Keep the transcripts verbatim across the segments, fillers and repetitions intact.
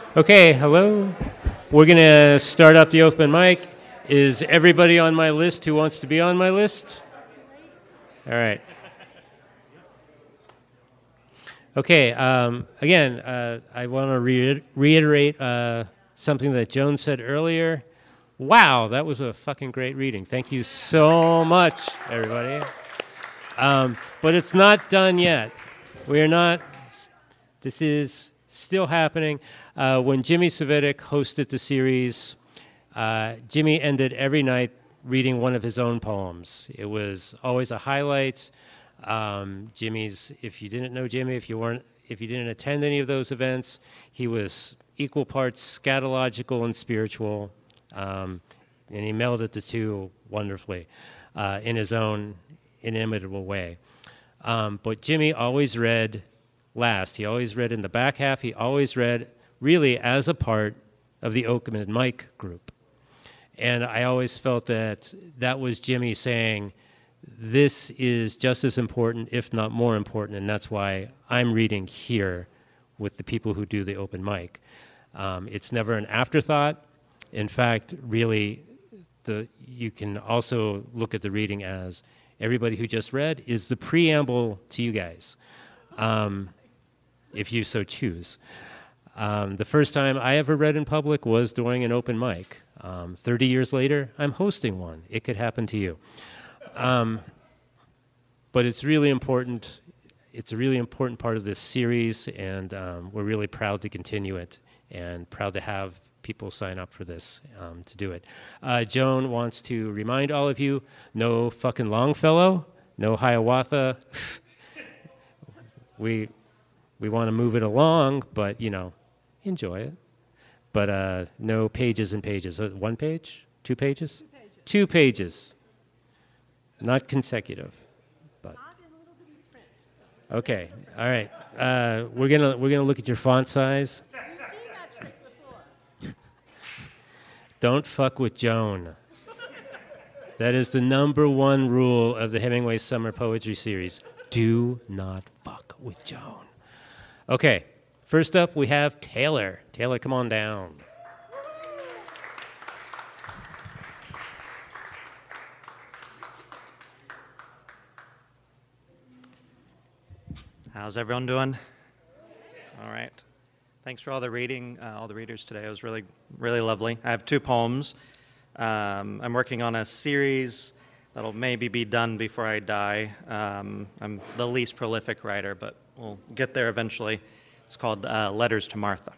Okay, hello. We're going to start up the open mic. Is everybody on my list who wants to be on my list? All right. Okay, um, again, uh, I want to re- reiterate uh, something that Joan said earlier. Wow, that was a fucking great reading. Thank you so much, everybody. Um, but it's not done yet. We are not, this is still happening. Uh, when Jimmy Savitic hosted the series, uh, Jimmy ended every night reading one of his own poems. It was always a highlight. Um, Jimmy's, if you didn't know Jimmy, if you weren't, if you didn't attend any of those events, he was equal parts scatological and spiritual, um, and he melded the two wonderfully uh, in his own inimitable way. Um, but Jimmy always read last. He always read in the back half. He always read really as a part of the Open Mic group. And I always felt that that was Jimmy saying, this is just as important, if not more important, and that's why I'm reading here with the people who do the open mic. Um, it's never an afterthought. In fact, really, the you can also look at the reading as everybody who just read is the preamble to you guys, um, if you so choose. Um, the first time I ever read in public was during an open mic. Um, thirty years later, I'm hosting one. It could happen to you. Um, but it's really important. It's a really important part of this series, and um, we're really proud to continue it and proud to have people sign up for this um, to do it. Uh, Joan wants to remind all of you, no fucking Longfellow, no Hiawatha. we we want to move it along, but, you know, enjoy it. But uh, no pages and pages. Uh, one page? Two pages? Two pages. Two pages. Not consecutive, but okay. All right. Uh, we're gonna we're gonna look at your font size. You've seen that trick before. Don't fuck with Joan. That is the number one rule of the Hemingway Summer Poetry Series. Do not fuck with Joan. Okay. First up, we have Taylor. Taylor, come on down. How's everyone doing? All right. Thanks for all the reading, uh, all the readers today. It was really, really lovely. I have two poems. Um, I'm working on a series that'll maybe be done before I die. Um, I'm the least prolific writer, but we'll get there eventually. It's called uh, Letters to Martha.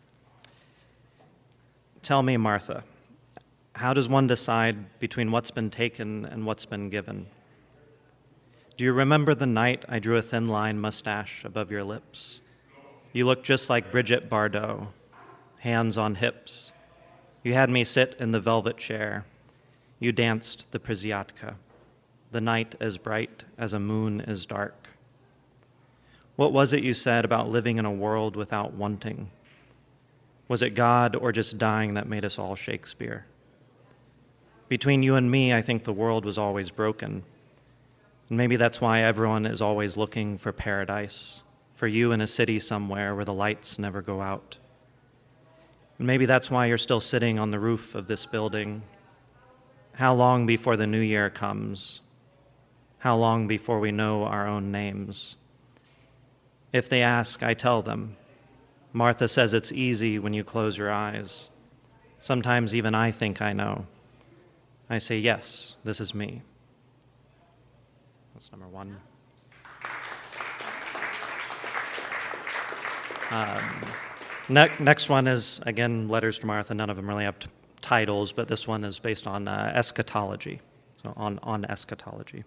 Tell me, Martha, how does one decide between what's been taken and what's been given? Do you remember the night I drew a thin line mustache above your lips? You looked just like Brigitte Bardot, hands on hips. You had me sit in the velvet chair. You danced the Prziatka, the night as bright as a moon is dark. What was it you said about living in a world without wanting? Was it God or just dying that made us all Shakespeare? Between you and me, I think the world was always broken. And maybe that's why everyone is always looking for paradise, for you in a city somewhere where the lights never go out. And maybe that's why you're still sitting on the roof of this building. How long before the new year comes? How long before we know our own names? If they ask, I tell them. Martha says it's easy when you close your eyes. Sometimes even I think I know. I say, yes, this is me. That's number one. Um, ne- next one is, again, Letters to Martha. None of them really have t- titles, but this one is based on uh, eschatology, so on, on eschatology.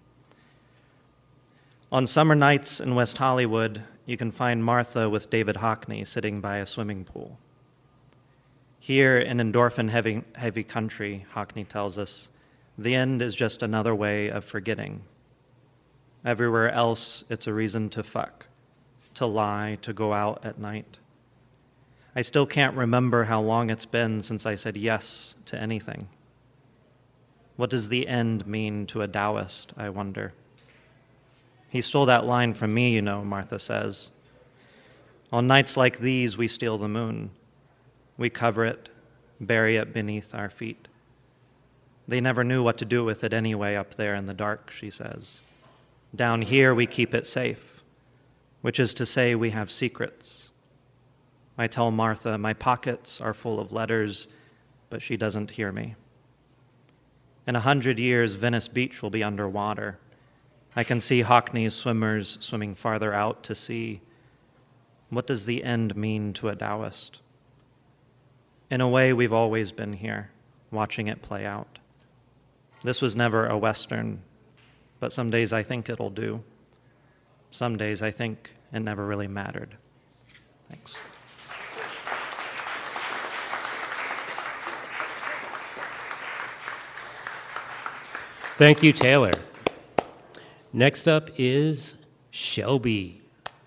On summer nights in West Hollywood, you can find Martha with David Hockney sitting by a swimming pool. Here in endorphin-heavy heavy country, Hockney tells us, the end is just another way of forgetting. Everywhere else, it's a reason to fuck, to lie, to go out at night. I still can't remember how long it's been since I said yes to anything. What does the end mean to a Taoist, I wonder? He stole that line from me, you know, Martha says. On nights like these, we steal the moon. We cover it, bury it beneath our feet. They never knew what to do with it anyway up there in the dark, she says. Down here we keep it safe, which is to say we have secrets. I tell Martha my pockets are full of letters, but she doesn't hear me. In a hundred years, Venice Beach will be underwater. I can see Hockney's swimmers swimming farther out to sea. What does the end mean to a Taoist? In a way, we've always been here, watching it play out. This was never a Western, but some days I think it'll do. Some days I think it never really mattered. Thanks. Thank you, Taylor. Next up is Shelby.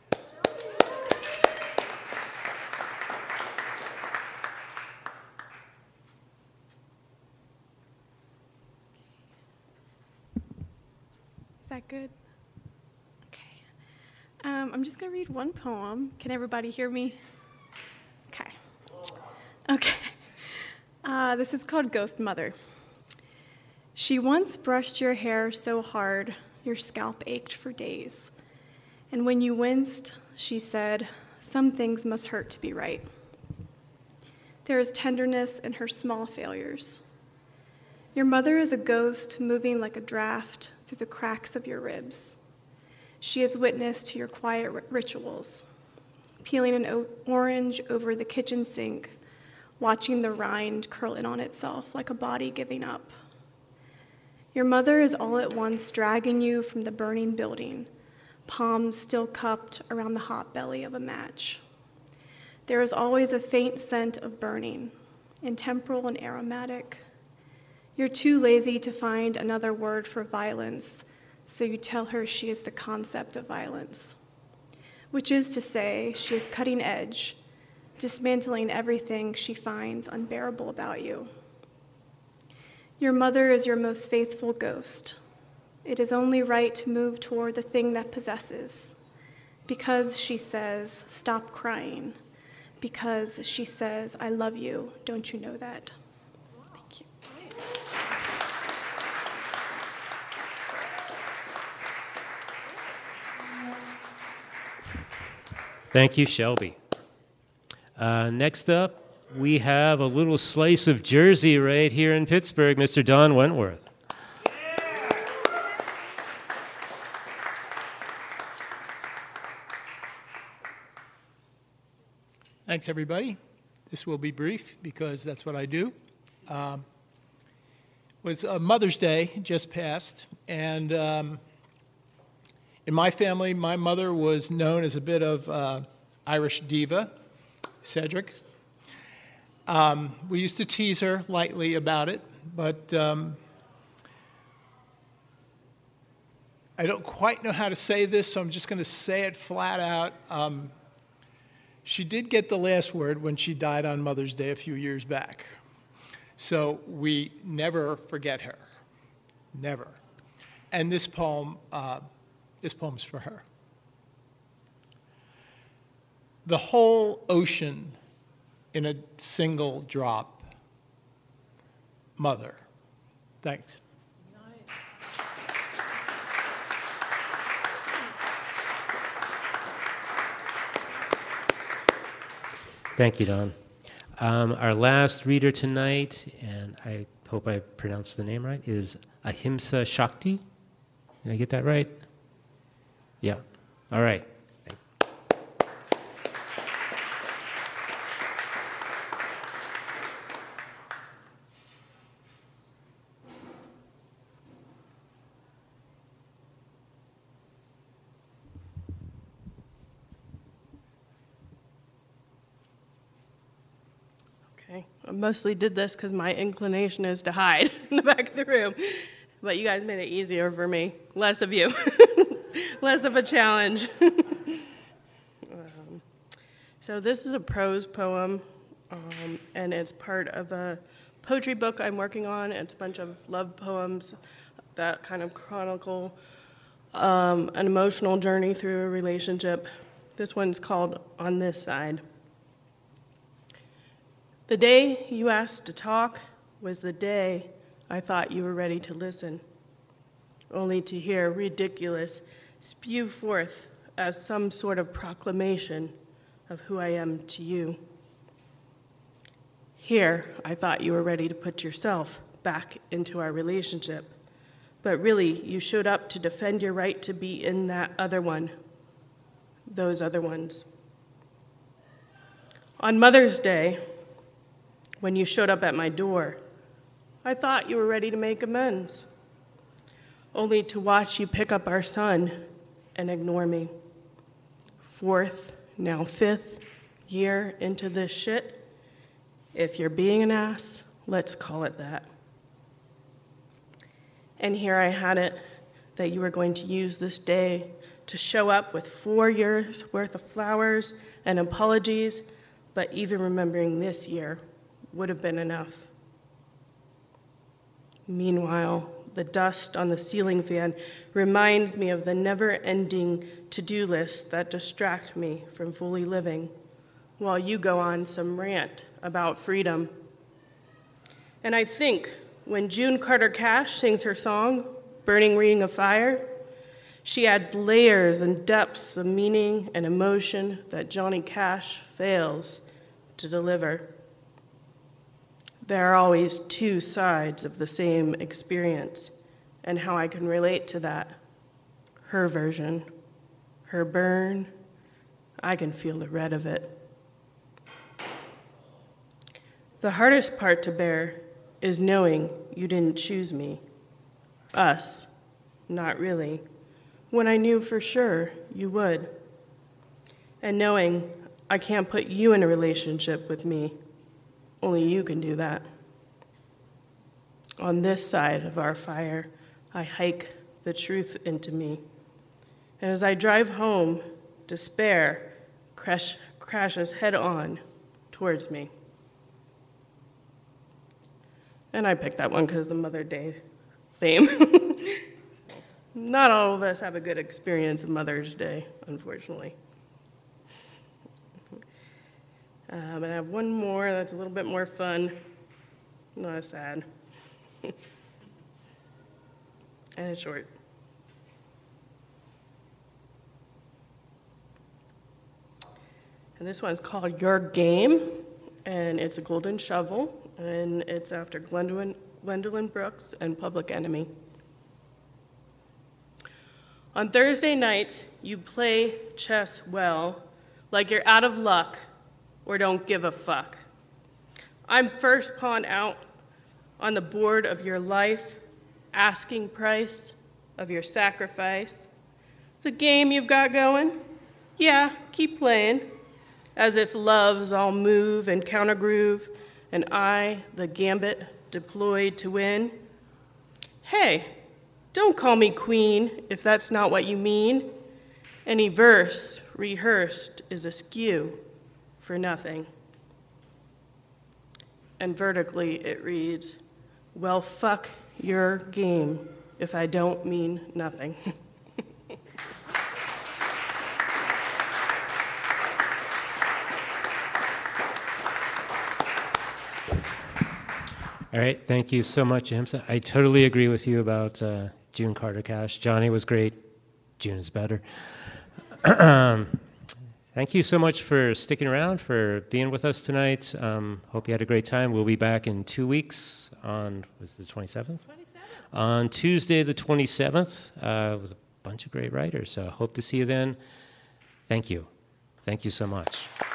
Is that good? Okay. Um, I'm just going to read one poem. Can everybody hear me? Okay. Okay. Uh, this is called Ghost Mother. She once brushed your hair so hard, your scalp ached for days. And when you winced, she said, some things must hurt to be right. There is tenderness in her small failures. Your mother is a ghost moving like a draft through the cracks of your ribs. She is witness to your quiet rituals, peeling an o- orange over the kitchen sink, watching the rind curl in on itself like a body giving up. Your mother is all at once dragging you from the burning building, palms still cupped around the hot belly of a match. There is always a faint scent of burning, intemporal and aromatic. You're too lazy to find another word for violence, so you tell her she is the concept of violence, which is to say, she is cutting edge, dismantling everything she finds unbearable about you. Your mother is your most faithful ghost. It is only right to move toward the thing that possesses, because she says, stop crying, because she says, I love you, don't you know that? Thank you. Thank you, Shelby. Uh, next up, we have a little slice of Jersey right here in Pittsburgh, Mister Don Wentworth. Thanks, everybody. This will be brief because that's what I do. Um, it was uh, Mother's Day just passed, and um, in my family, my mother was known as a bit of uh, Irish diva, Cedric. Um, we used to tease her lightly about it, but um, I don't quite know how to say this, so I'm just going to say it flat out. Um, she did get the last word when she died on Mother's Day a few years back. So we never forget her, never. And this poem, uh, this poem's for her. The whole ocean in a single drop. Mother. Thanks. Thank you, Don. Um, our last reader tonight, and I hope I pronounced the name right, is Ahimsa Shakti. Did I get that right? Yeah. All right. Okay, I mostly did this because my inclination is to hide in the back of the room, but you guys made it easier for me. Less of you, less of a challenge. um, so this is a prose poem, um, and it's part of a poetry book I'm working on. It's a bunch of love poems that kind of chronicle um, an emotional journey through a relationship. This one's called On This Side. The day you asked to talk was the day I thought you were ready to listen, only to hear ridiculous spew forth as some sort of proclamation of who I am to you. Here, I thought you were ready to put yourself back into our relationship, but really, you showed up to defend your right to be in that other one, those other ones. On Mother's Day, when you showed up at my door, I thought you were ready to make amends, only to watch you pick up our son and ignore me. Fourth, now fifth year into this shit. If you're being an ass, let's call it that. And here I had it that you were going to use this day to show up with four years worth of flowers and apologies, but even remembering this year would have been enough. Meanwhile, the dust on the ceiling fan reminds me of the never-ending to-do lists that distract me from fully living, while you go on some rant about freedom. And I think when June Carter Cash sings her song, Burning Ring of Fire, she adds layers and depths of meaning and emotion that Johnny Cash fails to deliver. There are always two sides of the same experience, and how I can relate to that. Her version, her burn, I can feel the red of it. The hardest part to bear is knowing you didn't choose me, us, not really, when I knew for sure you would. And knowing I can't put you in a relationship with me, only you can do that. On this side of our fire, I hike the truth into me. And as I drive home, despair crash, crashes head on towards me. And I picked that one because of the Mother Day theme. Not all of us have a good experience of Mother's Day, unfortunately. Um, and I have one more that's a little bit more fun, not as sad. And it's short. And this one's called Your Game, and it's a golden shovel, and it's after Gwendolyn, Gwendolyn Brooks and Public Enemy. On Thursday nights, you play chess well, like you're out of luck or don't give a fuck. I'm first pawn out on the board of your life, asking price of your sacrifice. The game you've got going? Yeah, keep playing, as if love's all move and countergroove, and I, the gambit, deployed to win. Hey, don't call me queen if that's not what you mean. Any verse rehearsed is askew for nothing. And vertically it reads, well, fuck your game if I don't mean nothing. All right, thank you so much, Ahimsa. I totally agree with you about uh, June Carter Cash. Johnny was great. June is better. Thank you so much for sticking around, for being with us tonight. Um, hope you had a great time. We'll be back in two weeks on, was it the twenty-seventh? twenty-seventh. On Tuesday the twenty-seventh uh, with a bunch of great writers. So hope to see you then. Thank you. Thank you so much.